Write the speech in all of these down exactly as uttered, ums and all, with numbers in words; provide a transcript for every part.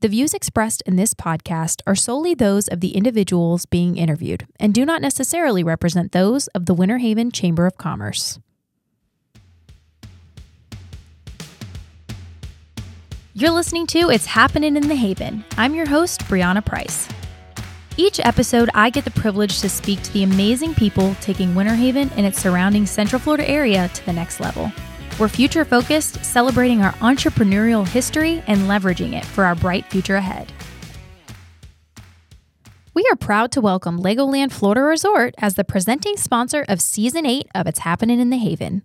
The views expressed in this podcast are solely those of the individuals being interviewed and do not necessarily represent those of the Winter Haven Chamber of Commerce. You're listening to It's Happening in the Haven. I'm your host, Brianna Price. Each episode, I get the privilege to speak to the amazing people taking Winter Haven and its surrounding Central Florida area to the next level. We're future-focused, celebrating our entrepreneurial history and leveraging it for our bright future ahead. We are proud to welcome Legoland Florida Resort as the presenting sponsor of Season eight of It's Happening in the Haven.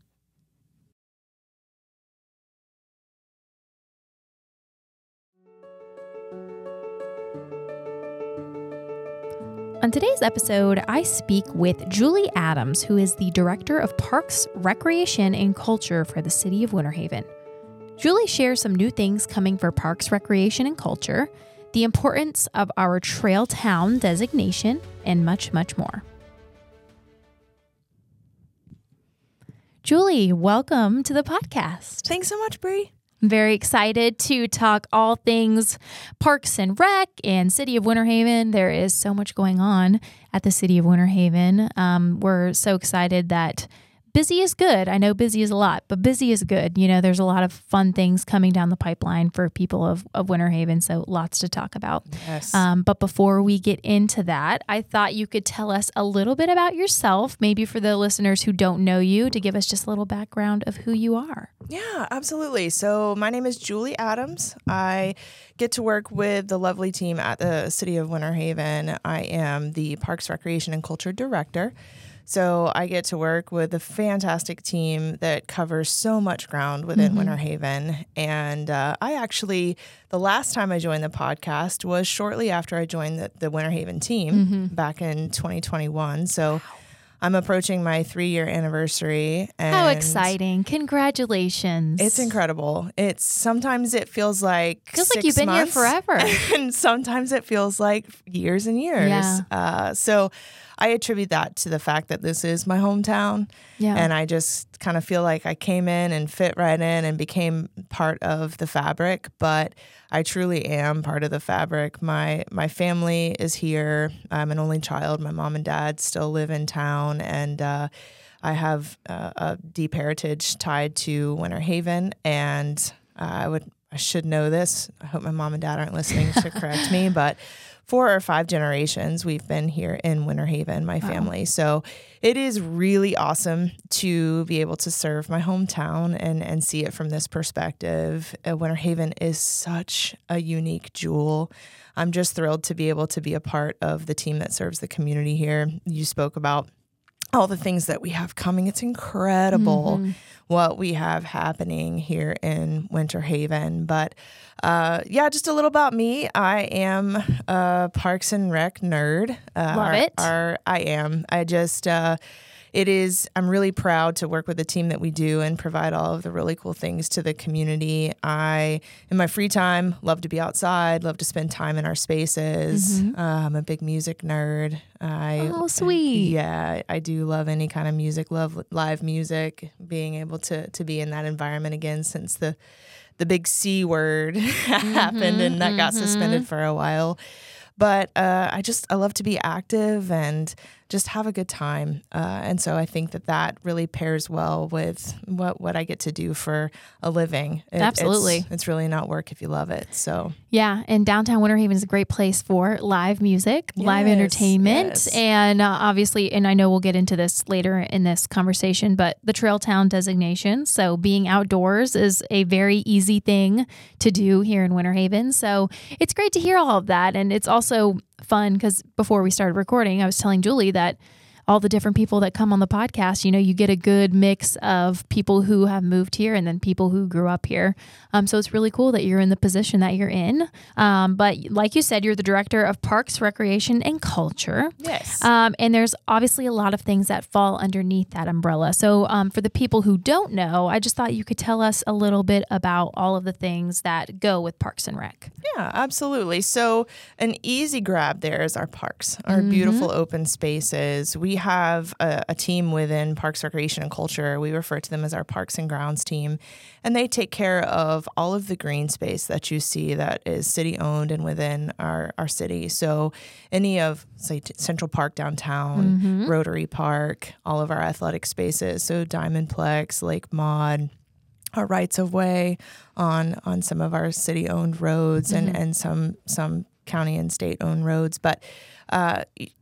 On today's episode, I speak with Julie Adams, who is the Director of Parks, Recreation, and Culture for the City of Winter Haven. Julie shares some new things coming for Parks, Recreation, and Culture, the importance of our Trail Town designation, and much, much more. Julie, welcome to the podcast. Thanks so much, Bri. I'm very excited to talk all things Parks and Rec and City of Winter Haven. There is so much going on at the City of Winter Haven. Um, we're so excited that busy is good. I know busy is a lot, but busy is good. You know, there's a lot of fun things coming down the pipeline for people of, of Winter Haven, so lots to talk about. Yes. Um, but before we get into that, I thought you could tell us a little bit about yourself, maybe for the listeners who don't know you, to give us just a little background of who you are. Yeah, absolutely. So my name is Julie Adams. I get to work with the lovely team at the City of Winter Haven. I am the Parks, Recreation, and Culture Director. So I get to work with a fantastic team that covers so much ground within mm-hmm. Winter Haven. And uh, I actually, the last time I joined the podcast was shortly after I joined the, the Winter Haven team mm-hmm. back in twenty twenty-one. So wow. I'm approaching my three-year anniversary. And how exciting. Congratulations. It's incredible. It's sometimes it feels like feels six like you've been months, here forever. And sometimes it feels like years and years. Yeah. Uh, so I attribute that to the fact that this is my hometown. Yeah. And I just kind of feel like I came in and fit right in and became part of the fabric. But I truly am part of the fabric. My my family is here. I'm an only child. My mom and dad still live in town. And uh, I have uh, a deep heritage tied to Winter Haven. And uh, I would I should know this. I hope my mom and dad aren't listening to correct me. But four or five generations we've been here in Winter Haven, my wow. family. So it is really awesome to be able to serve my hometown and, and see it from this perspective. Uh, Winter Haven is such a unique jewel. I'm just thrilled to be able to be a part of the team that serves the community here. You spoke about all the things that we have coming. It's incredible mm-hmm. what we have happening here in Winter Haven. But uh, yeah, just a little about me. I am a Parks and Rec nerd. Uh, Love our, it. Our, I am. I just, uh, it is, I'm really proud to work with the team that we do and provide all of the really cool things to the community. I, in my free time, love to be outside, love to spend time in our spaces. Mm-hmm. Uh, I'm a big music nerd. I, oh, sweet. Yeah, I do love any kind of music, love live music, being able to to be in that environment again since the the big C word mm-hmm, happened and that mm-hmm. got suspended for a while. But uh, I just, I love to be active and just have a good time. Uh, and so I think that that really pairs well with what, what I get to do for a living. It, Absolutely. It's, it's really not work if you love it. So yeah. And downtown Winter Haven is a great place for live music, yes, live entertainment. Yes. And uh, obviously, and I know we'll get into this later in this conversation, but the Trail Town designation. So being outdoors is a very easy thing to do here in Winter Haven. So it's great to hear all of that. And it's also fun because before we started recording, I was telling Julie that all the different people that come on the podcast, you know, you get a good mix of people who have moved here and then people who grew up here. Um, so it's really cool that you're in the position that you're in. Um, but like you said, you're the Director of Parks, Recreation, and Culture. Yes. Um, and there's obviously a lot of things that fall underneath that umbrella. So um, for the people who don't know, I just thought you could tell us a little bit about all of the things that go with Parks and Rec. Yeah, absolutely. So an easy grab there is our parks, our mm-hmm. beautiful open spaces. We we have a, a team within Parks, Recreation, and Culture. We refer to them as our Parks and Grounds team, and they take care of all of the green space that you see that is city owned and within our, our city. So any of, say, Central Park downtown, mm-hmm. Rotary Park, all of our athletic spaces, so Diamondplex, Lake Maud, our rights of way on on some of our city owned roads, mm-hmm. and, and some some county and state owned roads. But uh,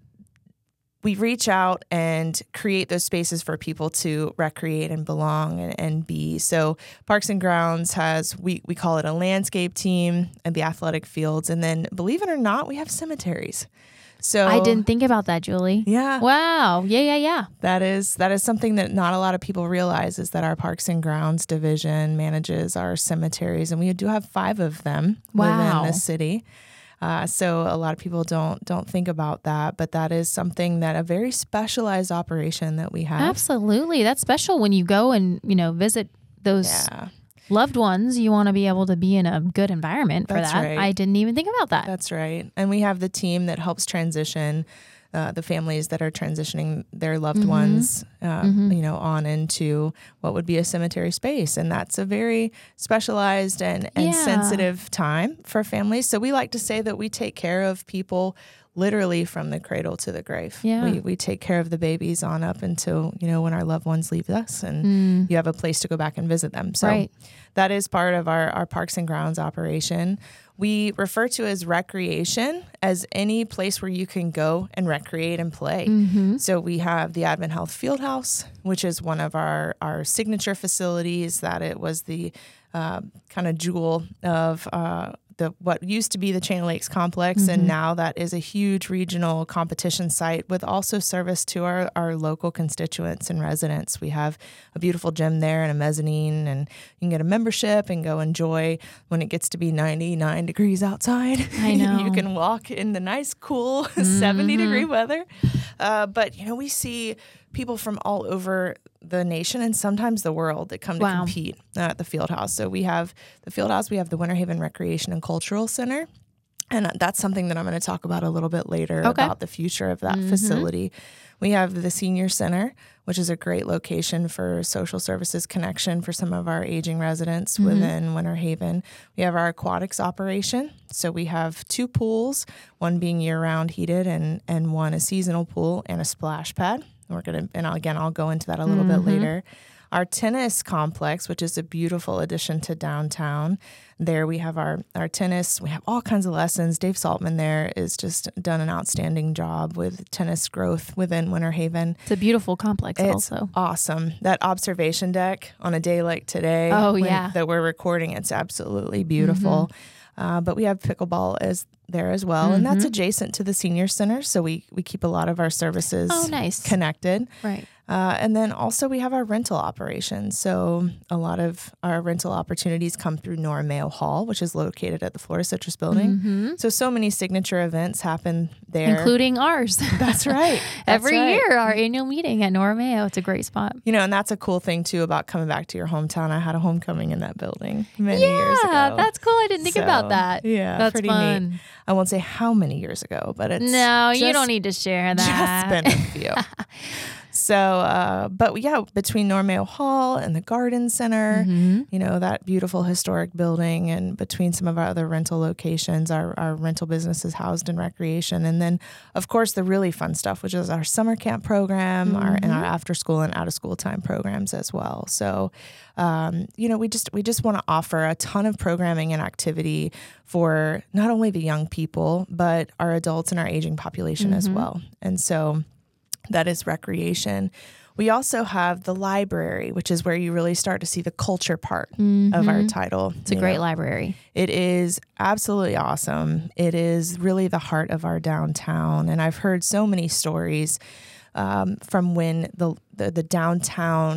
we reach out and create those spaces for people to recreate and belong and, and be. So Parks and Grounds has, we, we call it a landscape team, and the athletic fields. And then, believe it or not, we have cemeteries. So I didn't think about that, Julie. Yeah. Wow. Yeah, yeah, yeah. That is that is something that not a lot of people realize, is that our Parks and Grounds division manages our cemeteries, and we do have five of them wow. within the city. Uh, so a lot of people don't don't think about that, but that is something that a very specialized operation that we have. Absolutely. That's special when you go and, you know, visit those yeah. loved ones. You want to be able to be in a good environment for That's that. Right. I didn't even think about that. That's right. And we have the team that helps transition uh, the families that are transitioning their loved mm-hmm. ones, uh, mm-hmm. you know, on into what would be a cemetery space. And that's a very specialized and, and yeah. sensitive time for families. So we like to say that we take care of people literally from the cradle to the grave. Yeah. We we take care of the babies on up until, you know, when our loved ones leave us and mm. you have a place to go back and visit them. So right. that is part of our, our Parks and Grounds operation. We refer to as recreation as any place where you can go and recreate and play. Mm-hmm. So we have the Advent Health Fieldhouse, which is one of our, our signature facilities, that it was the uh, kind of jewel of uh, the what used to be the Chain Lakes Complex, mm-hmm. and now that is a huge regional competition site with also service to our, our local constituents and residents. We have a beautiful gym there and a mezzanine, and you can get a membership and go enjoy when it gets to be ninety-nine degrees outside. I know. You can walk in the nice, cool mm-hmm. seventy degree weather. Uh, but, you know, we see people from all over the nation and sometimes the world that come to wow. compete at the Fieldhouse. So we have the Fieldhouse, we have the Winter Haven Recreation and Cultural Center. And that's something that I'm going to talk about a little bit later okay. about the future of that mm-hmm. facility. We have the Senior Center, which is a great location for social services connection for some of our aging residents mm-hmm. within Winter Haven. We have our aquatics operation. So we have two pools, one being year-round heated and, and one a seasonal pool and a splash pad. We're going to, and again, I'll go into that a little mm-hmm. bit later. Our tennis complex, which is a beautiful addition to downtown. There we have our, our tennis. We have all kinds of lessons. Dave Saltman there is just done an outstanding job with tennis growth within Winter Haven. It's a beautiful complex it's also. Awesome. That observation deck on a day like today oh, when, yeah. that we're recording, it's absolutely beautiful. Mm-hmm. Uh, but we have pickleball as there as well, mm-hmm. and that's adjacent to the Senior Center, so we, we keep a lot of our services oh, nice. connected. Right. Uh, and then also we have our rental operations. So a lot of our rental opportunities come through Nora Mayo Hall, which is located at the Florida Citrus Building. Mm-hmm. So, so many signature events happen there. Including ours. That's right. That's Every right. year, our annual meeting at Nora Mayo. It's a great spot. You know, and that's a cool thing, too, about coming back to your hometown. I had a homecoming in that building many yeah, years ago. Yeah, that's cool. I didn't think so, about that. Yeah, that's pretty fun. neat. I won't say how many years ago, but it's No, just, you don't need to share that. Just been a few. So, uh, but yeah, between Nora Mayo Hall and the Garden Center, mm-hmm. you know, that beautiful historic building, and between some of our other rental locations, our, our rental business is housed in recreation. And then, of course, the really fun stuff, which is our summer camp program, mm-hmm. our, and our after school and out of school time programs as well. So, um, you know, we just we just want to offer a ton of programming and activity for not only the young people, but our adults and our aging population mm-hmm. as well. And so that is recreation. We also have the library, which is where you really start to see the culture part mm-hmm. of our title. It's a great know. library. It is absolutely awesome. It is really the heart of our downtown. And I've heard so many stories um, from when the, the, the downtown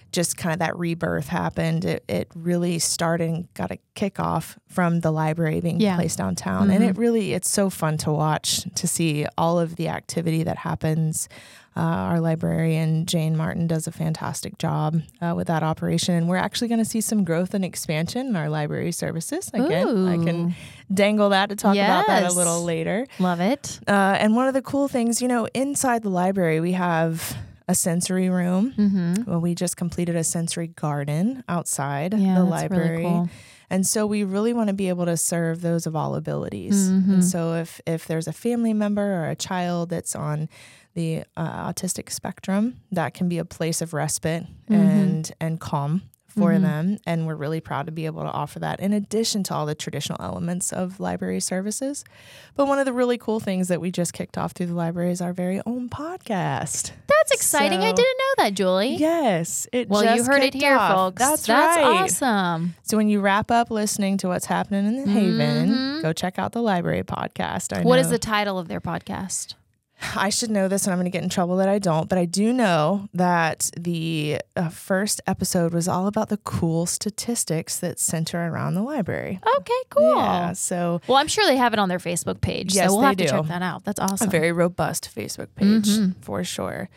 just kind of that rebirth happened. It, it really started and got a kickoff from the library being yeah. placed downtown. Mm-hmm. And it really, it's so fun to watch, to see all of the activity that happens. Uh, our librarian, Jane Martin, does a fantastic job uh, with that operation. And we're actually going to see some growth and expansion in our library services. Again, Ooh. I can dangle that to talk yes. about that a little later. Love it. Uh, and one of the cool things, you know, inside the library, we have a sensory room. Mm-hmm. Well, we just completed a sensory garden outside yeah, the that's library. Really cool. And so we really want to be able to serve those of all abilities. Mm-hmm. And so if, if there's a family member or a child that's on the uh, autistic spectrum, that can be a place of respite mm-hmm. and and calm for mm-hmm. them. And we're really proud to be able to offer that in addition to all the traditional elements of library services. But one of the really cool things that we just kicked off through the library is our very own podcast. That's exciting. So, I didn't know that, Julie. Yes. It well, just you heard it here, off. folks. That's, That's right. awesome. So when you wrap up listening to what's happening in the mm-hmm. Haven, go check out the library podcast. I what know. is the title of their podcast? I should know this and I'm going to get in trouble that I don't, but I do know that the uh, first episode was all about the cool statistics that center around the library. Okay, cool. Yeah, so. Well, I'm sure they have it on their Facebook page, yes, so we'll they have do. to check that out. That's awesome. A very robust Facebook page mm-hmm. for sure.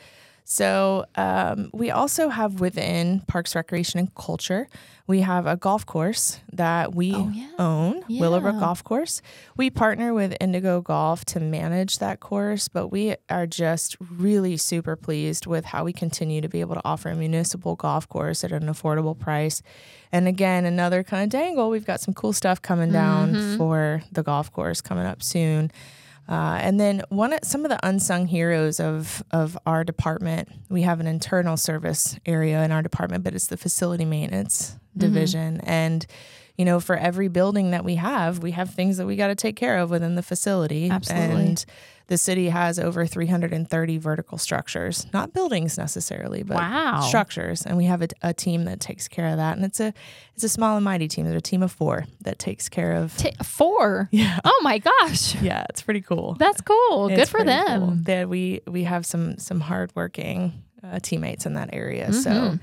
So um, we also have within Parks, Recreation, and Culture, we have a golf course that we oh, yeah. own, yeah. Willowbrook Golf Course. We partner with Indigo Golf to manage that course, but we are just really super pleased with how we continue to be able to offer a municipal golf course at an affordable price. And again, another kind of dangle, we've got some cool stuff coming down mm-hmm. for the golf course coming up soon. Uh, and then one, some of the unsung heroes of of our department, we have an internal service area in our department, but it's the facility maintenance division. Mm-hmm. And, you know, for every building that we have, we have things that we got to take care of within the facility. Absolutely. And the city has over three hundred thirty vertical structures, not buildings necessarily, but wow. structures. And we have a, a team that takes care of that. And it's a it's a small and mighty team. There's a team of four that takes care of T- four. Yeah. Oh my gosh. Yeah, it's pretty cool. That's cool. It's Good for them. Cool. That we we have some some hardworking uh, teammates in that area. Mm-hmm. So.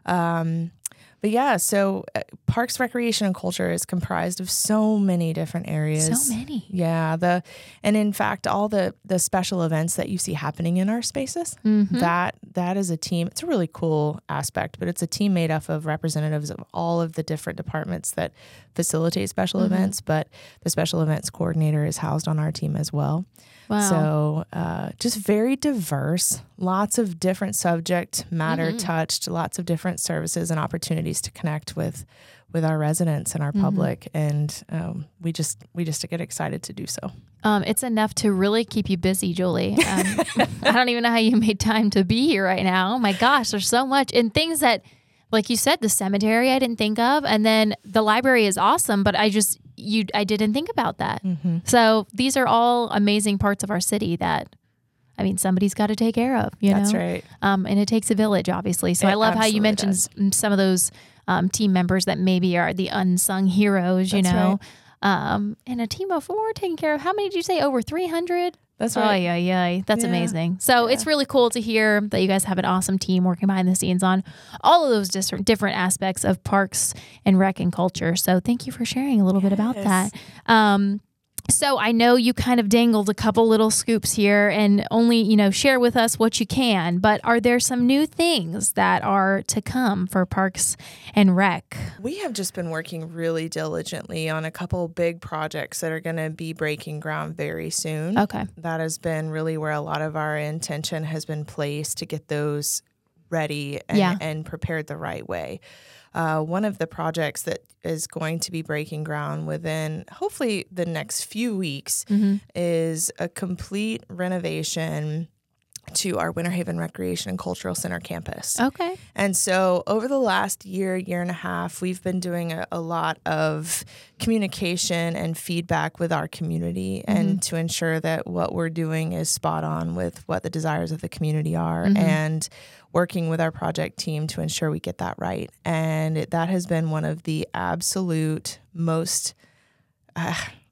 Um, But yeah, so uh, Parks, Recreation, and Culture is comprised of so many different areas. So many. Yeah. The and in fact, all the the special events that you see happening in our spaces, mm-hmm. that that is a team. It's a really cool aspect, but it's a team made up of representatives of all of the different departments that facilitate special mm-hmm. events. But the special events coordinator is housed on our team as well. Wow. So uh, just very diverse, lots of different subject matter mm-hmm. touched, lots of different services and opportunities to connect with with our residents and our mm-hmm. public. And um, we just we just get excited to do so. Um, it's enough to really keep you busy, Julie. Um, I don't even know how you made time to be here right now. My gosh, there's so much. And things that, like you said, the cemetery I didn't think of. And then the library is awesome, but I just, you, I didn't think about that. Mm-hmm. So these are all amazing parts of our city that, I mean, somebody's got to take care of, you That's know? right. Um, and it takes a village, obviously. So It I love how you mentioned does. some of those um, team members that maybe are the unsung heroes, you That's know? right. Um, and a team of four taking care of, how many did you say? Over three hundred? That's right. Oh, yeah, yeah. That's Yeah. amazing. So Yeah. it's really cool to hear that you guys have an awesome team working behind the scenes on all of those different different aspects of parks and rec and culture. So thank you for sharing a little bit about Yes. that. Um, So I know you kind of dangled a couple little scoops here and only, you know, share with us what you can, but are there some new things that are to come for Parks and Rec? We have just been working really diligently on a couple big projects that are going to be breaking ground very soon. Okay. That has been really where a lot of our intention has been placed to get those ready and, Yeah. and prepared the right way. Uh, one of the projects that is going to be breaking ground within hopefully the next few weeks mm-hmm. is a complete renovation to our Winter Haven Recreation and Cultural Center campus. Okay. And so over the last year, year and a half, we've been doing a, a lot of communication and feedback with our community mm-hmm. and to ensure that what we're doing is spot on with what the desires of the community are mm-hmm. and working with our project team to ensure we get that right. And it, that has been one of the absolute most... Uh,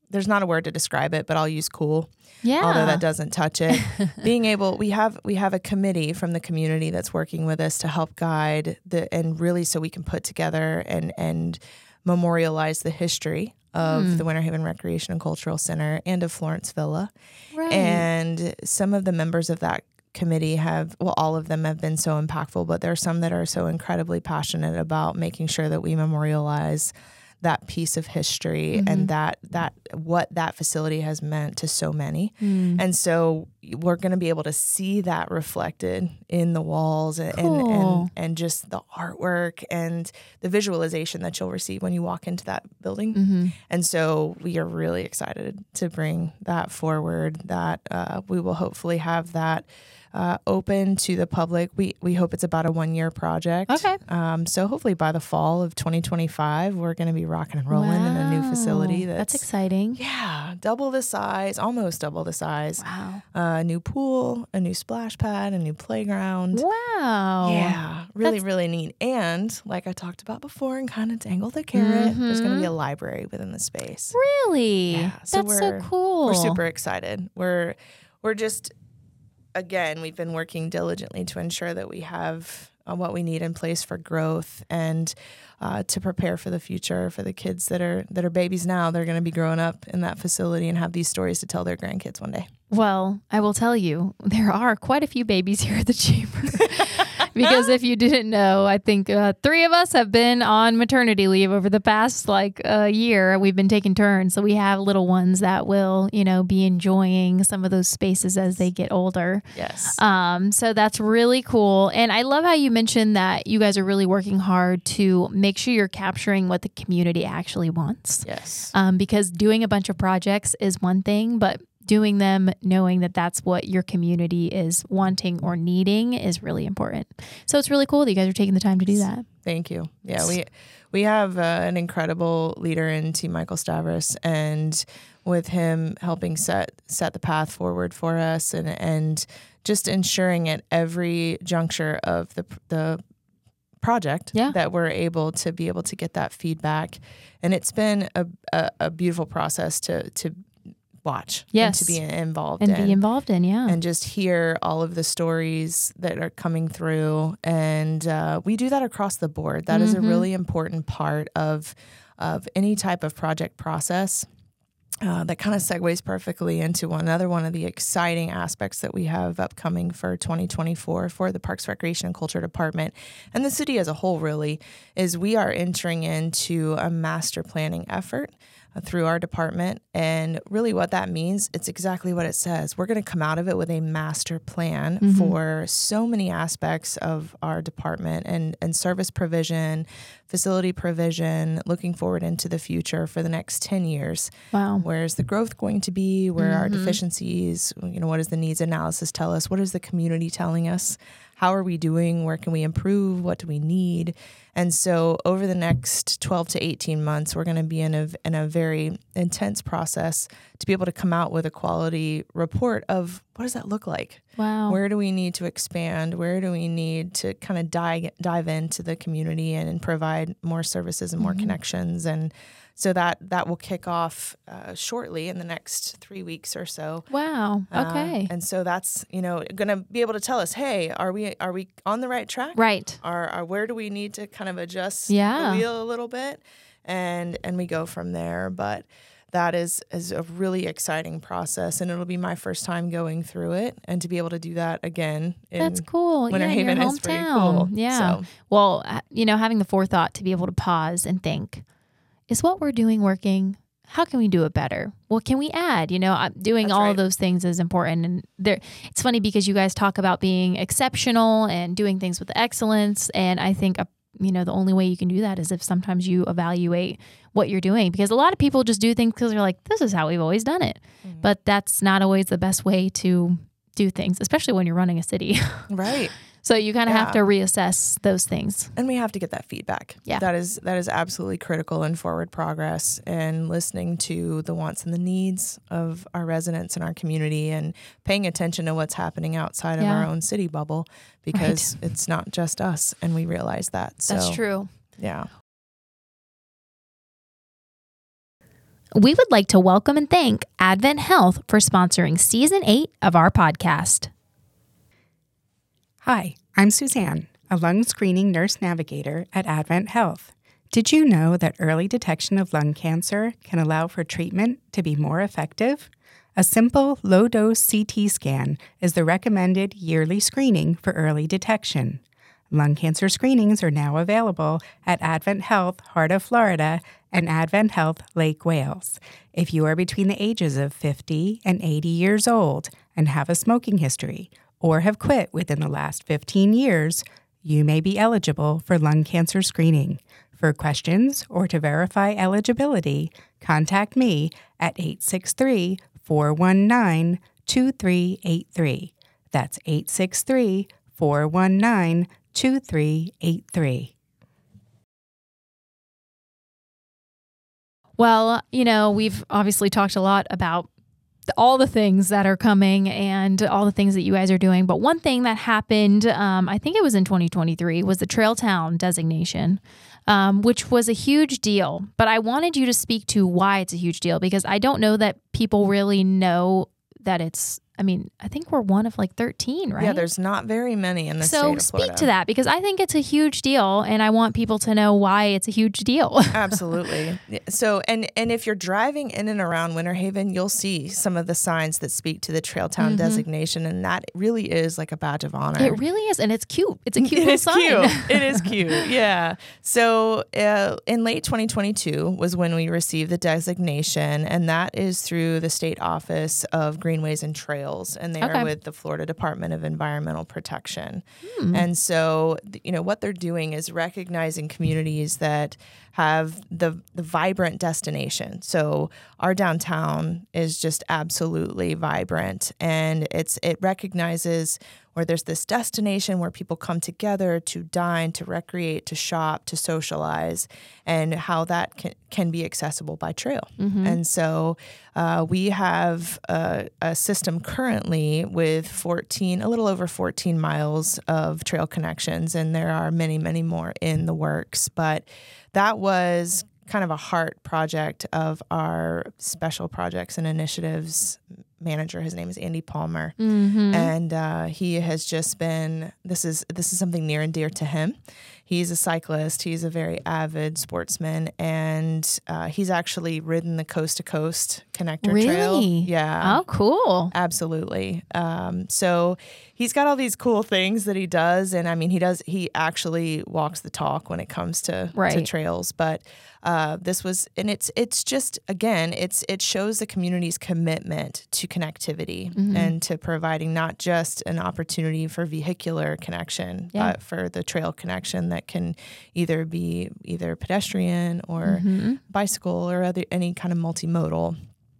there's not a word to describe it, but I'll use cool. Yeah. Although that doesn't touch it. Being able, we have we have a committee from the community that's working with us to help guide the and really so we can put together and and memorialize the history of mm. the Winter Haven Recreation and Cultural Center and of Florence Villa. Right. And some of the members of that committee have, well, all of them have been so impactful, but there are some that are so incredibly passionate about making sure that we memorialize that piece of history mm-hmm. and that that what that facility has meant to so many. Mm. And so we're going to be able to see that reflected in the walls and, cool. and, and and just the artwork and the visualization that you'll receive when you walk into that building. Mm-hmm. And so we are really excited to bring that forward, that uh, we will hopefully have that Uh, open to the public. We we hope it's about a one year project. Okay. Um, so hopefully by the fall of twenty twenty-five, we're going to be rocking and rolling wow. in a new facility. That's, that's exciting. Yeah, double the size, almost double the size. Wow. A uh, new pool, a new splash pad, a new playground. Wow. Yeah, really, that's... really neat. And like I talked about before, and kind of dangle the carrot, mm-hmm. there's going to be a library within the space. Really? Yeah. So that's we're, so cool. We're super excited. We're we're just. Again, we've been working diligently to ensure that we have uh, what we need in place for growth and uh, to prepare for the future for the kids that are that are babies now. They're going to be growing up in that facility and have these stories to tell their grandkids one day. Well, I will tell you, there are quite a few babies here at the chamber. Because if you didn't know, I think uh, three of us have been on maternity leave over the past like uh, year. We've been taking turns. So we have little ones that will, you know, be enjoying some of those spaces as they get older. Yes. Um, so that's really cool. And I love how you mentioned that you guys are really working hard to make sure you're capturing what the community actually wants. Yes. Um, because doing a bunch of projects is one thing, but doing them knowing that that's what your community is wanting or needing is really important. So it's really cool that you guys are taking the time to do that. Thank you. Yeah, we we have uh, an incredible leader in T. Michael Stavros, and with him helping set set the path forward for us and and just ensuring at every juncture of the the project yeah. that we're able to be able to get that feedback. And it's been a a, a beautiful process to to watch yes. and to be involved and in. be involved in, yeah. And just hear all of the stories that are coming through. And uh, we do that across the board. That mm-hmm. is a really important part of of any type of project process. Uh, that kind of segues perfectly into another one of the exciting aspects that we have upcoming for twenty twenty-four for the Parks, Recreation, and Culture Department and the city as a whole, really, is we are entering into a master planning effort uh, through our department. And really what that means, it's exactly what it says. We're going to come out of it with a master plan mm-hmm. for so many aspects of our department and, and service provision, facility provision, looking forward into the future for the next ten years. Wow. Where's the growth going to be? Where mm-hmm. are deficiencies? You know, what does the needs analysis tell us? What is the community telling us? How are we doing? Where can we improve? What do we need? And so over the next twelve to eighteen months, we're going to be in a, in a very intense process to be able to come out with a quality report of what does that look like? Wow. Where do we need to expand? Where do we need to kind of dive, dive into the community and, and provide more services and more mm-hmm. connections? And so that that will kick off uh, shortly in the next three weeks or so. Wow. Okay. Uh, and so that's, you know, going to be able to tell us, hey, are we are we on the right track? Right. Are, are where do we need to kind of adjust yeah. the wheel a little bit? And and we go from there. But that is is a really exciting process, and it'll be my first time going through it, and to be able to do that again. In That's cool. Winter yeah, Haven in your is pretty hometown. cool. Yeah. So. Well, you know, having the forethought to be able to pause and think, is what we're doing working? How can we do it better? What can we add? You know, doing That's all right. of those things is important. And there, it's funny because you guys talk about being exceptional and doing things with excellence. And I think, you know, the only way you can do that is if sometimes you evaluate what you're doing, because a lot of people just do things because they're like, this is how we've always done it. Mm-hmm. But that's not always the best way to do things, especially when you're running a city. Right. So you kind of yeah. have to reassess those things. And we have to get that feedback. Yeah. That is that is absolutely critical in forward progress, and listening to the wants and the needs of our residents and our community, and paying attention to what's happening outside yeah. of our own city bubble, because right. it's not just us, and we realize that. So, that's true. Yeah. We would like to welcome and thank Advent Health for sponsoring Season eight of our podcast. Hi, I'm Suzanne, a lung screening nurse navigator at Advent Health. Did you know that early detection of lung cancer can allow for treatment to be more effective? A simple, low-dose C T scan is the recommended yearly screening for early detection. Lung cancer screenings are now available at Advent Health, Heart of Florida, and Advent Health, Lake Wales. If you are between the ages of fifty and eighty years old and have a smoking history or have quit within the last fifteen years, you may be eligible for lung cancer screening. For questions or to verify eligibility, contact me at eight six three, four one nine, two three eight three. That's eight six three, four one nine, two three eight three. Well, you know, we've obviously talked a lot about all the things that are coming and all the things that you guys are doing. But one thing that happened, um, I think it was in twenty twenty-three, was the Trail Town designation, um, which was a huge deal. But I wanted you to speak to why it's a huge deal, because I don't know that people really know that it's, I mean, I think we're one of like thirteen, right? Yeah, there's not very many in the state of Florida. So speak to that, because I think it's a huge deal and I want people to know why it's a huge deal. Absolutely. So, and and if you're driving in and around Winter Haven, you'll see some of the signs that speak to the Trail Town mm-hmm. designation, and that really is like a badge of honor. It really is, and it's cute. It's a cute it little is sign. Cute. It is cute, yeah. So uh, in late twenty twenty-two was when we received the designation, and that is through the State Office of Greenways and Trails, and they okay. are with the Florida Department of Environmental Protection. Hmm. And so, you know, what they're doing is recognizing communities that have the, the vibrant destination. So our downtown is just absolutely vibrant, and it's it recognizes where there's this destination where people come together to dine, to recreate, to shop, to socialize, and how that can, can be accessible by trail. Mm-hmm. And so uh, we have a, a system currently with fourteen, a little over fourteen miles of trail connections, and there are many, many more in the works. But that was kind of a heart project of our special projects and initiatives manager. His name is Andy Palmer. Mm-hmm. And uh, he has just been, this is this is something near and dear to him. He's a cyclist. He's a very avid sportsman, and uh, he's actually ridden the Coast to Coast Connector really? Trail. Yeah. Oh, cool. Absolutely. Um, so he's got all these cool things that he does, and I mean, he does. He actually walks the talk when it comes to, right. to trails. But uh, this was, and it's it's just again, it's it shows the community's commitment to connectivity mm-hmm. and to providing not just an opportunity for vehicular connection, yeah. but for the trail connection that can either be either pedestrian or mm-hmm. bicycle or other any kind of multimodal.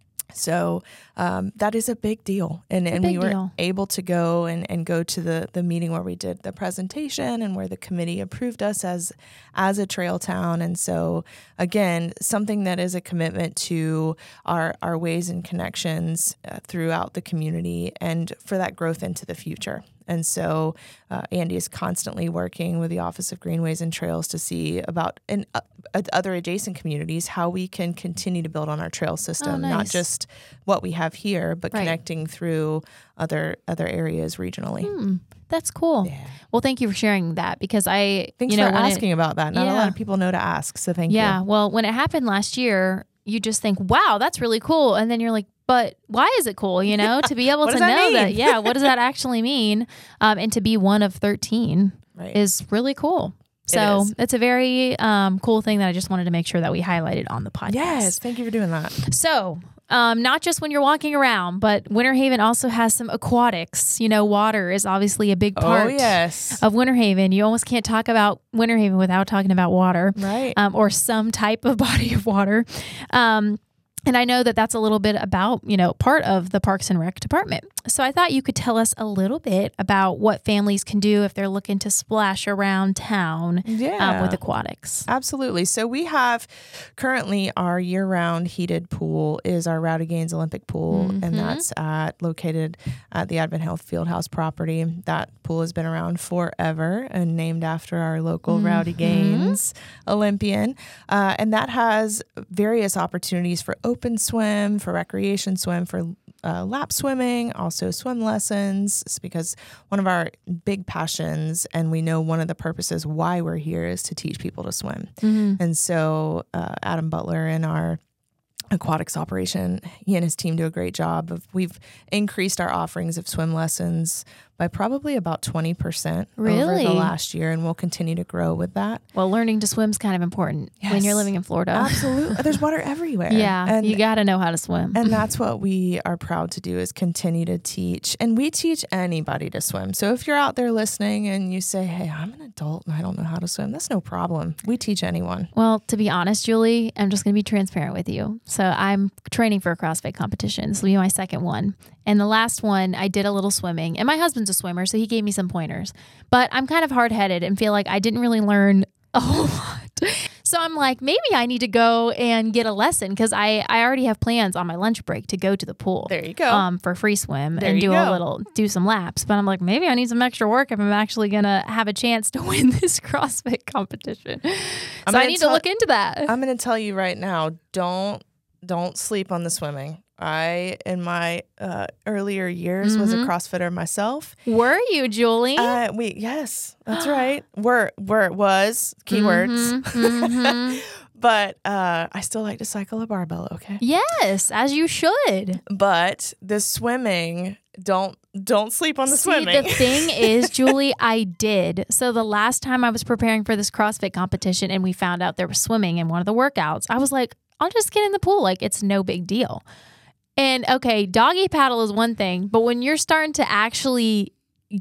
So um, that is a big deal. And and we were deal. able to go and, and go to the, the meeting where we did the presentation and where the committee approved us as as a trail town. And so, again, something that is a commitment to our, our ways and connections uh, throughout the community and for that growth into the future. And so uh, Andy is constantly working with the Office of Greenways and Trails to see about in uh, other adjacent communities how we can continue to build on our trail system, oh, nice. Not just what we have here, but right. connecting through other other areas regionally. Hmm. That's cool. Yeah. Well, thank you for sharing that, because I thanks you know, for asking it, about that. Not yeah. a lot of people know to ask, so thank yeah, you. Yeah. Well, when it happened last year, you just think, "Wow, that's really cool," and then you're like, but why is it cool, you know, to be able to that know mean? that, yeah, what does that actually mean? Um, and to be one of thirteen right. is really cool. So it it's a very um, cool thing that I just wanted to make sure that we highlighted on the podcast. Yes, thank you for doing that. So um, not just when you're walking around, but Winter Haven also has some aquatics. You know, water is obviously a big part oh, yes. of Winter Haven. You almost can't talk about Winter Haven without talking about water, right? Um, or some type of body of water. Um, And I know that that's a little bit about, you know, part of the Parks and Rec department. So I thought you could tell us a little bit about what families can do if they're looking to splash around town yeah. um, with aquatics. Absolutely. So we have currently our year-round heated pool is our Rowdy Gaines Olympic Pool, mm-hmm. and that's at, located at the Advent Health Fieldhouse property. That pool has been around forever and named after our local mm-hmm. Rowdy Gaines Olympian. Uh, and that has various opportunities for open swim, for recreation swim, for uh, lap swimming, also swim lessons. It's because one of our big passions, and we know one of the purposes why we're here, is to teach people to swim. Mm-hmm. And so uh, Adam Butler in our aquatics operation, he and his team do a great job of, we've increased our offerings of swim lessons by probably about twenty percent really? over the last year, and we'll continue to grow with that. Well, learning to swim is kind of important yes. when you're living in Florida. Absolutely. There's water everywhere. Yeah, and, you got to know how to swim. And that's what we are proud to do, is continue to teach. And we teach anybody to swim. So if you're out there listening and you say, hey, I'm an adult and I don't know how to swim, that's no problem. We teach anyone. Well, to be honest, Julie, I'm just going to be transparent with you. So I'm training for a CrossFit competition. This will be my second one. And the last one, I did a little swimming. And my husband's a swimmer, so he gave me some pointers. But I'm kind of hard-headed and feel like I didn't really learn a whole lot. So I'm like, maybe I need to go and get a lesson, because I, I already have plans on my lunch break to go to the pool. There you go. Um, for free swim there and do go. a little, do some laps. But I'm like, maybe I need some extra work if I'm actually going to have a chance to win this CrossFit competition. So I need tell, to look into that. I'm going to tell you right now, don't don't sleep on the swimming. I, in my uh, earlier years, mm-hmm. was a CrossFitter myself. Were you, Julie? Uh, we yes, that's right. Were were was keywords. Mm-hmm, mm-hmm. But uh, I still like to cycle a barbell. Okay. Yes, as you should. But the swimming, don't don't sleep on the See, swimming. The thing is, Julie, I did. So the last time I was preparing for this CrossFit competition, and we found out there was swimming in one of the workouts, I was like, I'll just get in the pool. Like, it's no big deal. And okay, doggy paddle is one thing, but when you're starting to actually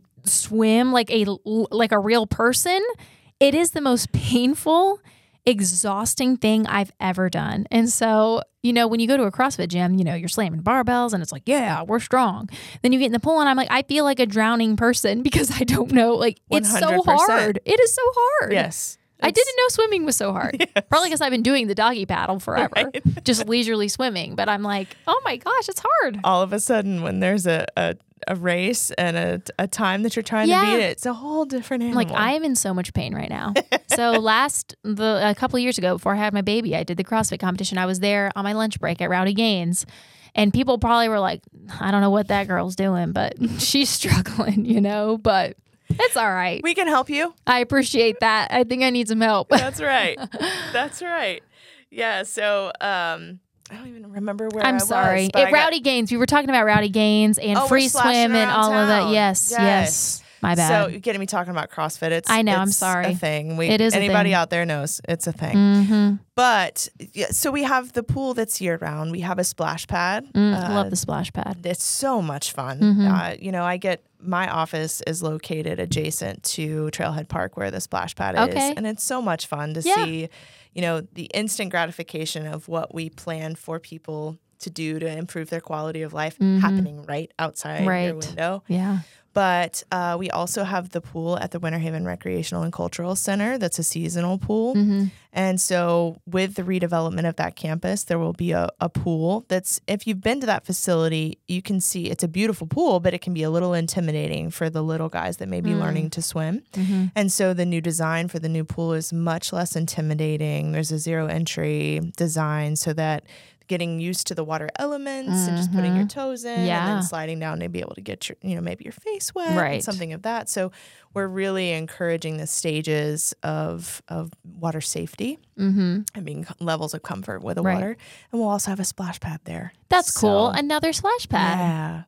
swim like a like a real person, it is the most painful, exhausting thing I've ever done. And so, you know, when you go to a CrossFit gym, you know, you're slamming barbells and it's like, yeah, we're strong. Then you get in the pool and I'm like, I feel like a drowning person because I don't know, like, it's one hundred percent. So hard. It is so hard. Yes. I didn't know swimming was so hard. Yes. Probably because I've been doing the doggy paddle forever, right. Just leisurely swimming. But I'm like, oh my gosh, it's hard. All of a sudden, when there's a, a, a race and a, a time that you're trying yeah. to beat it, it's a whole different animal. Like, I am in so much pain right now. So last, the a couple of years ago, before I had my baby, I did the CrossFit competition. I was there on my lunch break at Rowdy Gaines. And people probably were like, I don't know what that girl's doing, but she's struggling, you know, but... It's all right. We can help you. I appreciate that. I think I need some help. That's right. That's right. Yeah. So um, I don't even remember where I'm I sorry. was. I'm sorry. Rowdy Gaines. We were talking about Rowdy Gaines and oh, free swim and all town. Of that. Yes, yes. Yes. My bad. So you're getting me talking about CrossFit. It's I know. It's I'm sorry. A thing. We, it is. Anybody a thing. out there knows it's a thing. Mm-hmm. But yeah, so we have the pool that's year round. We have a splash pad. Mm, uh, love the splash pad. It's so much fun. Mm-hmm. Uh, you know, I get my office is located adjacent to Trailhead Park where the splash pad okay. is, and it's so much fun to yeah. see. You know, the instant gratification of what we plan for people to do to improve their quality of life mm-hmm. happening right outside right. your window. Yeah. But uh, we also have the pool at the Winter Haven Recreational and Cultural Center. That's a seasonal pool. Mm-hmm. And so with the redevelopment of that campus, there will be a, a pool that's, if you've been to that facility, you can see it's a beautiful pool, but it can be a little intimidating for the little guys that may be mm. learning to swim. Mm-hmm. And so the new design for the new pool is much less intimidating. There's a zero entry design so that getting used to the water elements mm-hmm. and just putting your toes in yeah. and then sliding down to be able to get your, you know, maybe your face wet, right. something of that. So we're really encouraging the stages of of water safety mm-hmm. and being levels of comfort with the right. water. And we'll also have a splash pad there. That's so, cool. Another splash pad. Yeah.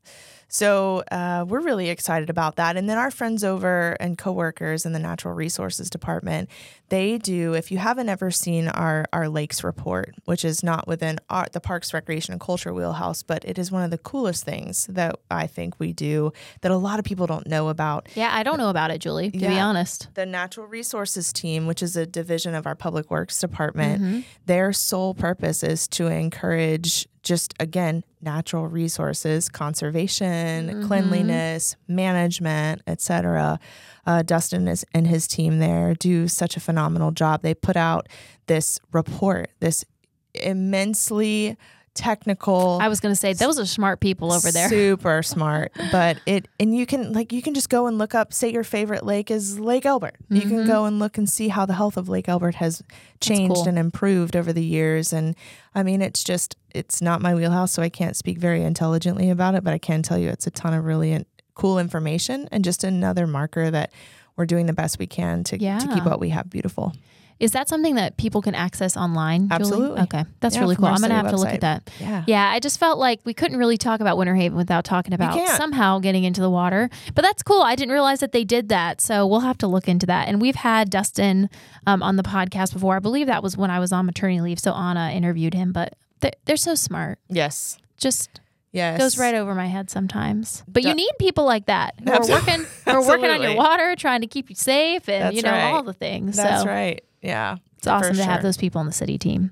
So uh, we're really excited about that. And then our friends over and coworkers in the Natural Resources Department, they do, if you haven't ever seen our, our lakes report, which is not within our, the Parks, Recreation, and Culture wheelhouse, but it is one of the coolest things that I think we do that a lot of people don't know about. Yeah, I don't know about it, Julie, to yeah. be honest. The Natural Resources team, which is a division of our Public Works Department, mm-hmm. their sole purpose is to encourage just, again, natural resources, conservation, mm-hmm. cleanliness, management, et cetera. Uh, Dustin is, and his team there do such a phenomenal job. They put out this report, this immensely technical. I was going to say those are smart people over there. Super smart. But it, and you can like, you can just go and look up, say your favorite lake is Lake Elbert. Mm-hmm. You can go and look and see how the health of Lake Elbert has changed cool. and improved over the years. And I mean, it's just, it's not my wheelhouse, so I can't speak very intelligently about it, but I can tell you it's a ton of really cool information and just another marker that we're doing the best we can to, yeah. to keep what we have beautiful. Is that something that people can access online, Julie? Absolutely. Okay. That's yeah, really cool. I'm going to have website. to look at that. Yeah. Yeah. I just felt like we couldn't really talk about Winter Haven without talking about somehow getting into the water. But that's cool. I didn't realize that they did that. So we'll have to look into that. And we've had Dustin um, on the podcast before. I believe that was when I was on maternity leave. So Anna interviewed him. But they're, they're so smart. Yes. Just... Yes. Goes right over my head sometimes. But you need people like that who Absolutely. are working who are working on your water, trying to keep you safe and That's you know, right. all the things. That's so right. Yeah. It's awesome to sure. have those people on the city team.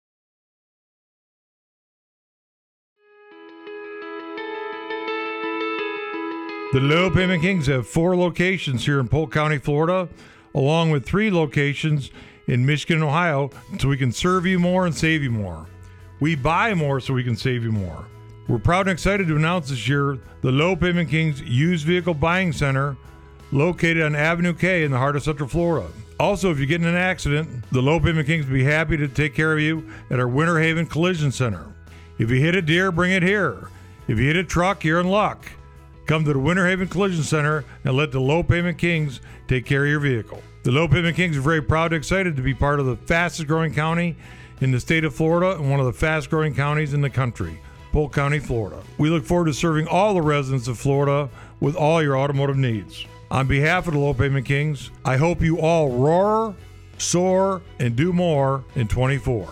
The Low Payment Kings have four locations here in Polk County, Florida, along with three locations in Michigan and Ohio, so we can serve you more and save you more. We buy more so we can save you more. We're proud and excited to announce this year the Low Payment Kings Used Vehicle Buying Center, located on Avenue K in the heart of Central Florida. Also, if you get in an accident, the Low Payment Kings will be happy to take care of you at our Winter Haven Collision Center. If you hit a deer, bring it here. If you hit a truck, you're in luck. Come to the Winter Haven Collision Center and let the Low Payment Kings take care of your vehicle. The Low Payment Kings are very proud and excited to be part of the fastest growing county in the state of Florida and one of the fast growing counties in the country, Polk County, Florida. We look forward to serving all the residents of Florida with all your automotive needs. On behalf of the Low Payment Kings, I hope you all roar, soar, and do more in twenty-four.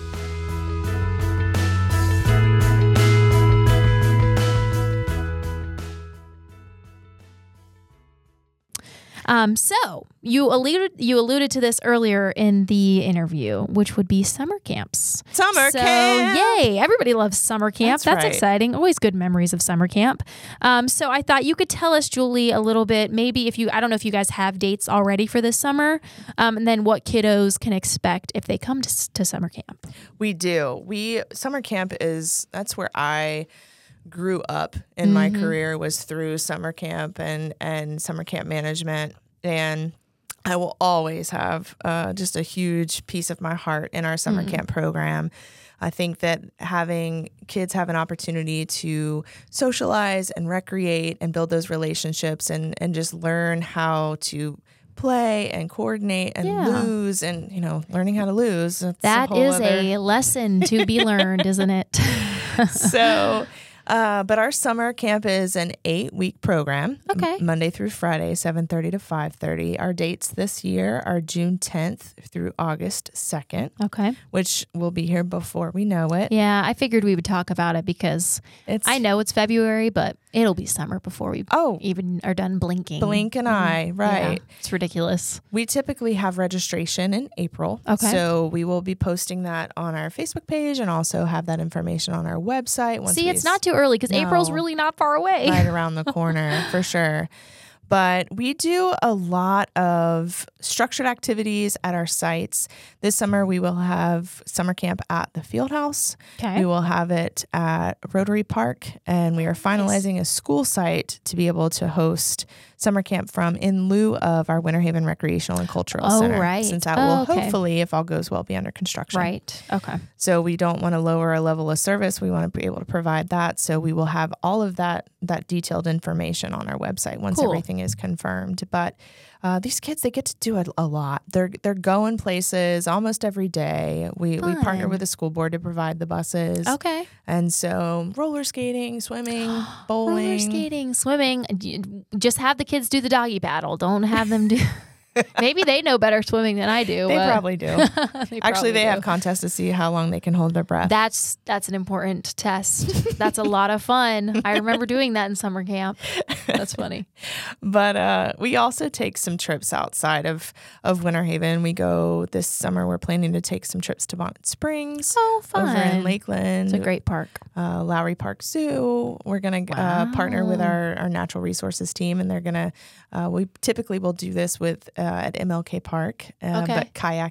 Um, so you alluded you alluded to this earlier in the interview, which would be summer camps. Summer so, camp! Yay! Everybody loves summer camp. That's, That's right. exciting. Always good memories of summer camp. Um, so I thought you could tell us, Julie, a little bit. Maybe if you, I don't know if you guys have dates already for this summer, um, and then what kiddos can expect if they come to, to summer camp. We do. We summer camp is that's where I grew up in Mm-hmm. my career, was through summer camp and and summer camp management, and I will always have uh, just a huge piece of my heart in our summer mm-hmm. camp program. I think that having kids have an opportunity to socialize and recreate and build those relationships and and just learn how to play and coordinate and yeah. lose and, you know, learning how to lose. That a is other... a lesson to be learned, isn't it? So, uh, but our summer camp is an eight-week program, okay. m- Monday through Friday, seven thirty to five thirty. Our dates this year are June tenth through August second, okay, which will be here before we know it. Yeah, I figured we would talk about it because it's, I know it's February, but it'll be summer before we oh, even are done blinking. Blink an eye, right. Yeah, it's ridiculous. We typically have registration in April. Okay. So we will be posting that on our Facebook page and also have that information on our website. Once See, we it's not too early because no, April's really not far away. Right around the corner, for sure. But we do a lot of structured activities at our sites. This summer, we will have summer camp at the Field House. Okay. We will have it at Rotary Park, and we are finalizing nice. a school site to be able to host summer camp from in lieu of our Winter Haven Recreational and Cultural oh, Center. Right. Since that oh, will okay. hopefully, if all goes well, be under construction. Right. Okay. So we don't want to lower our level of service. We want to be able to provide that. So we will have all of that that detailed information on our website once cool. everything is confirmed. But uh, these kids, they get to do it a lot. They're they're going places almost every day. We Fun. we partner with the school board to provide the buses. Okay. And so roller skating, swimming, bowling. Roller skating, swimming. Just have the kids do the doggy paddle. Don't have them do... Maybe they know better swimming than I do. They but probably do. they Actually, probably they do. have contests to see how long they can hold their breath. That's that's an important test. That's a lot of fun. I remember doing that in summer camp. That's funny. But uh, we also take some trips outside of, of Winter Haven. We go this summer. We're planning to take some trips to Bonnet Springs. Oh, fun. Over in Lakeland. It's a great park. Uh, Lowry Park Zoo. We're going to wow. uh, partner with our, our natural resources team, and they're going to, uh, we typically will do this with uh, at M L K Park, uh, okay. but kayaking.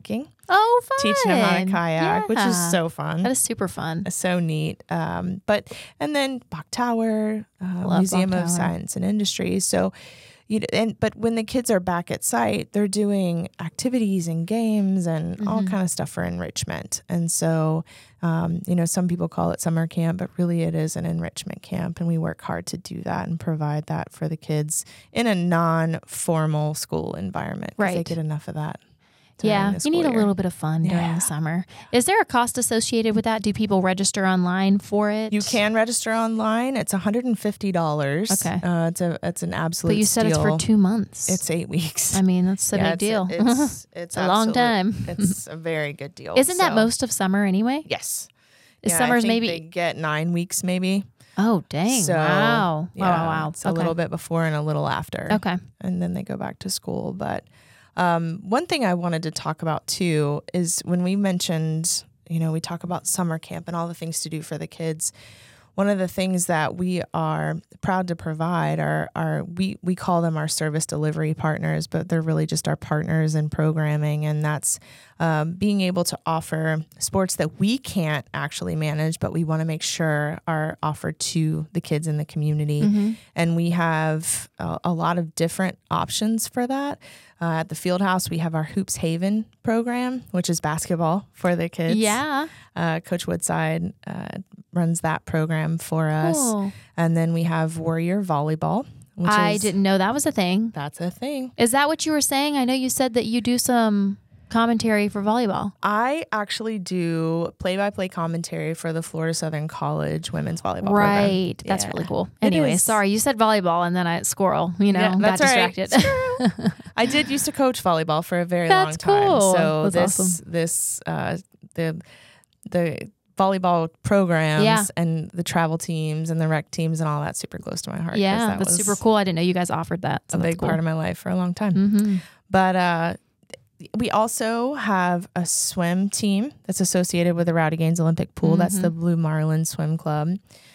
Oh, fun. Teaching them how to kayak, yeah. which is so fun. That is super fun. So neat. Um, but, and then Bach Tower, uh, Museum Bach of Tower. Science and Industry. So, you and but when the kids are back at site, they're doing activities and games and mm-hmm. all kind of stuff for enrichment. And so, um, you know, some people call it summer camp, but really it is an enrichment camp. And we work hard to do that and provide that for the kids in a non-formal school environment. Right. They get enough of that. Yeah, you need year. a little bit of fun yeah. during the summer. Is there a cost associated with that? Do people register online for it? You can register online. It's one hundred fifty dollars. Okay. Uh, it's a it's an absolute But you said steal. it's for two months. It's eight weeks. I mean, that's a yeah, big it's, deal. It's, it's a long time. It's a very good deal. Isn't so. that most of summer anyway? Yes. Is yeah, summer's I think maybe they get nine weeks maybe. Oh, dang. So, wow. Yeah, wow, wow, wow. It's a okay. little bit before and a little after. Okay. And then they go back to school. But um, one thing I wanted to talk about too is when we mentioned, you know, we talk about summer camp and all the things to do for the kids. One of the things that we are proud to provide are, are we, we call them our service delivery partners, but they're really just our partners in programming. And that's um, being able to offer sports that we can't actually manage, but we want to make sure are offered to the kids in the community. Mm-hmm. And we have a, a lot of different options for that. Uh, at the field house, we have our Hoops Haven program, which is basketball for the kids. Yeah. Uh, Coach Woodside uh, runs that program for us. Cool. And then we have Warrior Volleyball. Which I is, didn't know that was a thing. That's a thing. Is that what you were saying? I know you said that you do some commentary for volleyball. I actually do play-by-play commentary for the Florida Southern College women's volleyball right. program. That's Yeah. really cool. It Anyway, is. sorry, you said volleyball and then I squirrel, you know, Yeah, got that's all right. distracted. I did used to coach volleyball for a very That's long time. cool. So That's this awesome. this uh, the the volleyball programs Yeah. and the travel teams and the rec teams and all that super close to my heart. 'cause yeah, that that's was super cool. I didn't know you guys offered that. So a that's big cool. part of my life for a long time. Mm-hmm. But uh, we also have a swim team that's associated with the Rowdy Gaines Olympic Pool. Mm-hmm. That's the Blue Marlin Swim Club.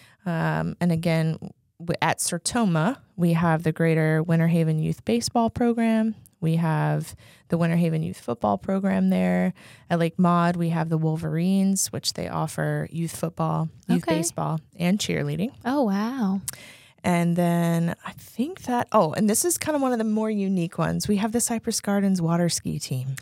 Um, and again, w- at Sertoma, we have the Greater Winter Haven Youth Baseball Program. We have the Winter Haven Youth Football Program there. At Lake Maud, we have the Wolverines, which they offer youth football, youth Okay. baseball, and cheerleading. Oh, wow. And then I think that, oh, and this is kind of one of the more unique ones. We have the Cypress Gardens water ski team.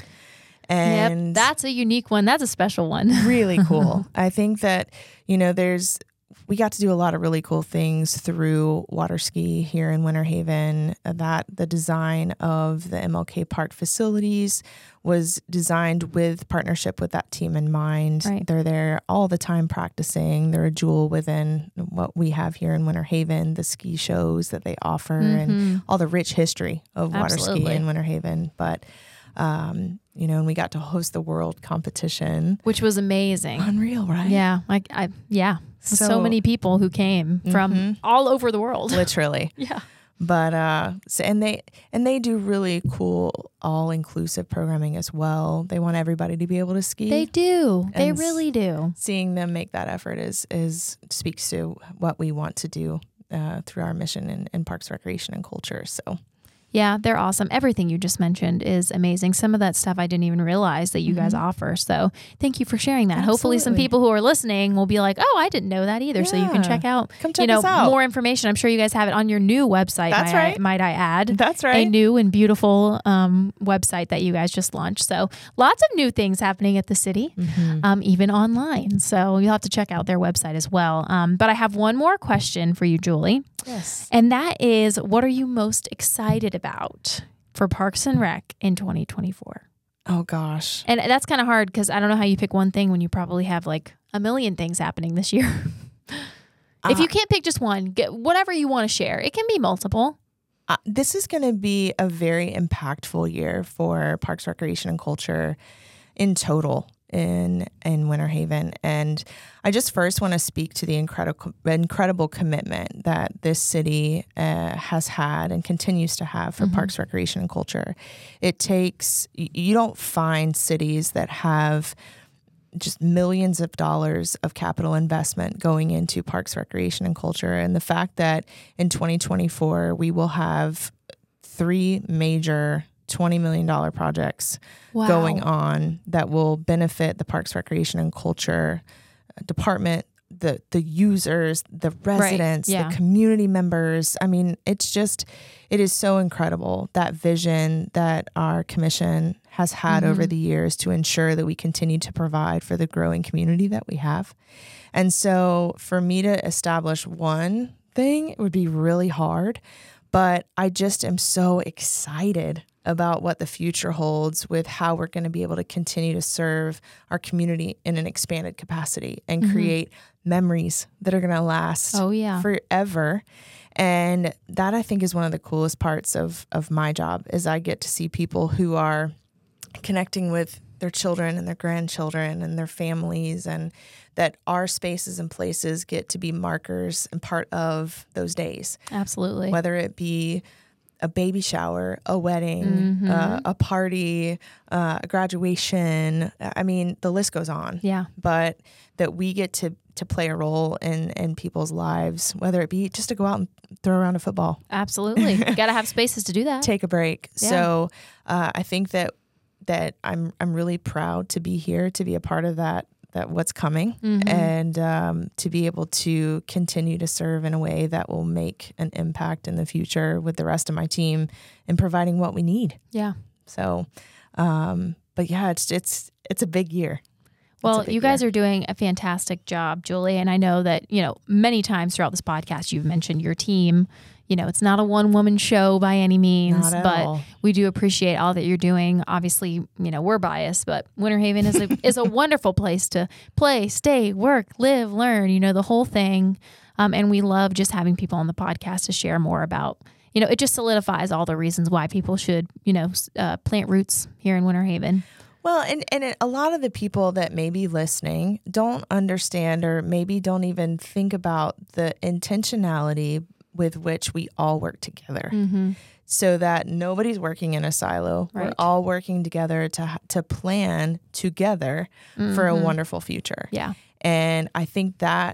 And Yep, that's a unique one. That's a special one. really cool. I think that, you know, there's, we got to do a lot of really cool things through water ski here in Winter Haven. That the design of the M L K Park facilities was designed with partnership with that team in mind. Right. They're there all the time practicing. They're a jewel within what we have here in Winter Haven, the ski shows that they offer Mm-hmm. and all the rich history of water ski Absolutely. in Winter Haven. But, um, you know, and we got to host the world competition. Which was amazing. Unreal, right? Yeah, like I yeah. So, So- many people who came from Mhm. all over the world. Literally. Yeah. But uh so, and they and they do really cool all-inclusive programming as well. They want everybody to be able to ski. They do. They And s- really do. Seeing them make that effort is is speaks to what we want to do uh, through our mission in, in Parks, Recreation, and Culture. So Yeah, they're awesome. Everything you just mentioned is amazing. Some of that stuff I didn't even realize that you guys offer. So thank you for sharing that. Hopefully some Absolutely. people who are listening will be like, oh, I didn't know that either. So you can Yeah. check out, Come check you know, us out. more information. I'm sure you guys have it on your new website. That's might right. I, might I add. that's A right. new and beautiful um, website that you guys just launched. So lots of new things happening at the city, Mhm. um, even online. So you'll have to check out their website as well. Um, but I have one more question for you, Julie. Yes. And that is, what are you most excited about for Parks and Rec in twenty twenty-four? Oh gosh. And that's kind of hard because I don't know how you pick one thing when you probably have like a million things happening this year. If Uh, you can't pick just one, get whatever you want to share. It can be multiple. Uh, this is going to be a very impactful year for Parks, Recreation, and Culture in total in in Winter Haven. And I just first want to speak to the incredible incredible commitment that this city uh, has had and continues to have for Mhm. Parks, Recreation, and Culture. It takes, y- you don't find cities that have just millions of dollars of capital investment going into Parks, Recreation, and Culture. And the fact that in twenty twenty-four, we will have three major twenty million dollars projects wow. going on that will benefit the Parks, Recreation, and Culture department, the the users, the residents, right. yeah. the community members. I mean, it's just, it is so incredible, that vision that our commission has had mm-hmm. over the years to ensure that we continue to provide for the growing community that we have. And so for me to establish one thing, it would be really hard, but I just am so excited about what the future holds with how we're going to be able to continue to serve our community in an expanded capacity and mm-hmm. create memories that are going to last oh, yeah. forever. And that, I think, is one of the coolest parts of, of my job, is I get to see people who are connecting with their children and their grandchildren and their families, and that our spaces and places get to be markers and part of those days. Absolutely. Whether it be a baby shower, a wedding, mm-hmm. uh, a party, uh, a graduation. I mean, the list goes on. Yeah. But that we get to to play a role in, in people's lives, whether it be just to go out and throw around a football. Absolutely. You got to have spaces to do that. Take a break. Yeah. So uh, I think that that I'm I'm really proud to be here, to be a part of that, that what's coming, mm-hmm. and um, to be able to continue to serve in a way that will make an impact in the future with the rest of my team in providing what we need. Yeah. So, um, but yeah, it's it's it's a big year. Well, you guys year. are doing a fantastic job, Julie. And I know that, you know, many times throughout this podcast, you've mentioned your team. You know, it's not a one-woman show by any means, but all. we do appreciate all that you're doing. Obviously, you know, we're biased, but Winter Haven is a, is a wonderful place to play, stay, work, live, learn, you know, the whole thing. Um, and we love just having people on the podcast to share more about, you know, it just solidifies all the reasons why people should, you know, uh, plant roots here in Winter Haven. Well, and, and it, a lot of the people that may be listening don't understand, or maybe don't even think about the intentionality with which we all work together, mm-hmm. so that nobody's working in a silo. Right. We're all working together to to plan together mm-hmm. for a wonderful future. Yeah. And I think that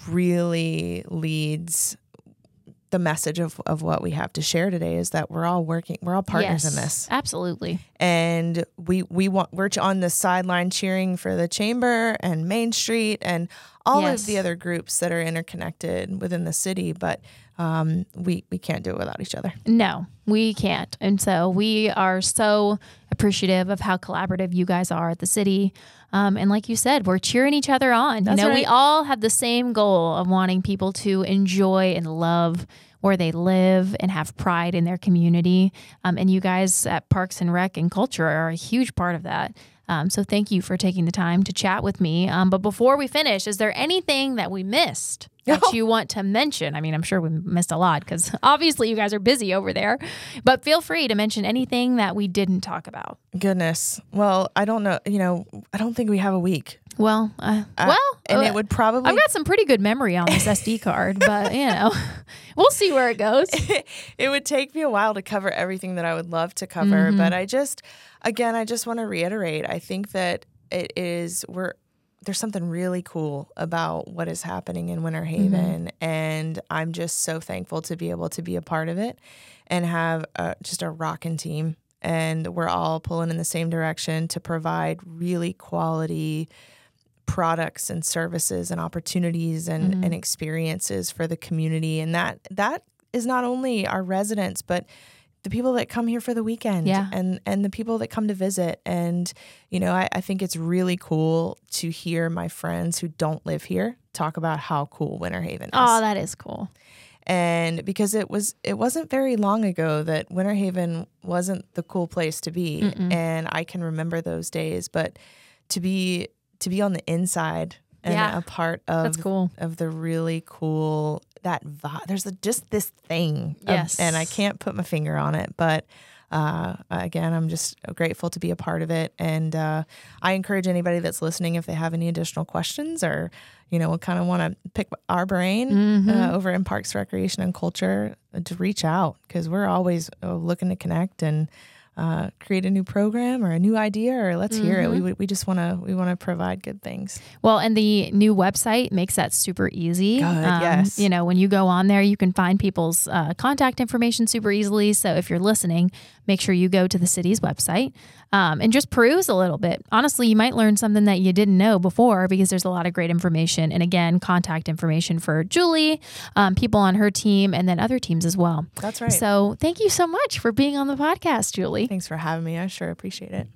really leads the message of, of what we have to share today, is that we're all working, we're all partners yes, in this. Absolutely. And we, we want, we're on the sideline cheering for the Chamber and Main Street and all yes. of the other groups that are interconnected within the city. But um, we, we can't do it without each other. No, we can't. And so we are so appreciative of how collaborative you guys are at the city. Um, and like you said, we're cheering each other on. That's you know, right. we all have the same goal of wanting people to enjoy and love where they live and have pride in their community. Um, and you guys at Parks and Rec and Culture are a huge part of that. Um, so thank you for taking the time to chat with me. Um, but before we finish, is there anything that we missed that No. you want to mention? I mean, I'm sure we missed a lot because obviously you guys are busy over there, but feel free to mention anything that we didn't talk about. Goodness. Well, I don't know. You know, I don't think we have a week. Well, uh, Uh, well, and uh, it would probably, I've got some pretty good memory on this S D card, but you know, we'll see where it goes. it would take me a while to cover everything that I would love to cover. Mhm. But I just, again, I just want to reiterate, I think that it is, we're, there's something really cool about what is happening in Winter Haven. Mm-hmm. And I'm just so thankful to be able to be a part of it and have a, just a rockin' team. And we're all pulling in the same direction to provide really quality products and services and opportunities and, Mm-hmm. and experiences for the community. And that that is not only our residents, but the people that come here for the weekend Yeah. and, and the people that come to visit. And, you know, I, I think it's really cool to hear my friends who don't live here talk about how cool Winter Haven is. Oh, that is cool. And because it was, it wasn't very long ago that Winter Haven wasn't the cool place to be. Mm-mm. And I can remember those days, but to be, to be on the inside and Yeah. a part of, That's cool. of the really cool, that vibe, there's a, just this thing. of- Yes. and I can't put my finger on it, but uh, again, I'm just grateful to be a part of it. And uh, I encourage anybody that's listening, if they have any additional questions or, you know, kind of want to pick our brain Mhm. uh, over in Parks, Recreation, and Culture, uh, to reach out, because we're always uh, looking to connect and uh, create a new program or a new idea, or let's mm-hmm. hear it. We we just want to we want to provide good things. Well, and the new website makes that super easy. Good, um, yes. You know, when you go on there, you can find people's uh, contact information super easily. So if you're listening, make sure you go to the city's website um, and just peruse a little bit. Honestly, you might learn something that you didn't know before because there's a lot of great information. And again, contact information for Julie, um, people on her team, and then other teams as well. That's right. So thank you so much for being on the podcast, Julie. Thanks for having me. I sure appreciate it.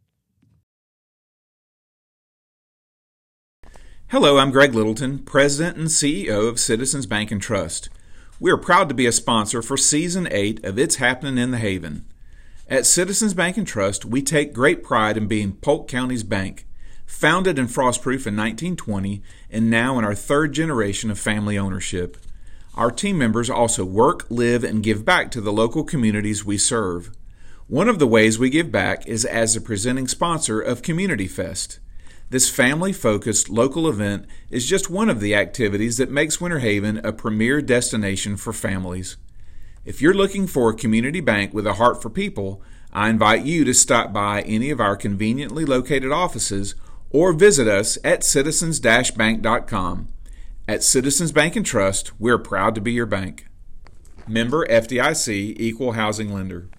Hello, I'm Greg Littleton, President and C E O of Citizens Bank and Trust. We are proud to be a sponsor for Season eight of It's Happening in the Haven. At Citizens Bank and Trust, we take great pride in being Polk County's bank, founded in Frostproof in nineteen twenty and now in our third generation of family ownership. Our team members also work, live, and give back to the local communities we serve. One of the ways we give back is as a presenting sponsor of Community Fest. This family-focused local event is just one of the activities that makes Winter Haven a premier destination for families. If you're looking for a community bank with a heart for people, I invite you to stop by any of our conveniently located offices or visit us at citizens dash bank dot com. At Citizens Bank and Trust, we're proud to be your bank. Member F D I C, Equal Housing Lender.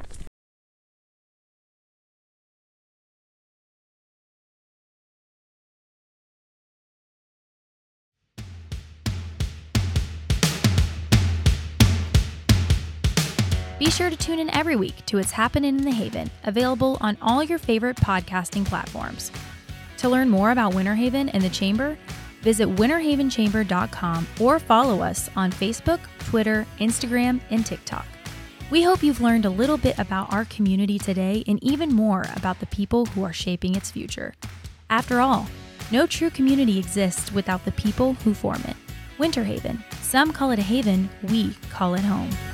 Be sure to tune in every week to It's Happening in the Haven, available on all your favorite podcasting platforms. To learn more about Winter Haven and the Chamber, visit winter haven chamber dot com or follow us on Facebook, Twitter, Instagram, and TikTok. We hope you've learned a little bit about our community today and even more about the people who are shaping its future. After all, no true community exists without the people who form it. Winter Haven. Some call it a haven, we call it home.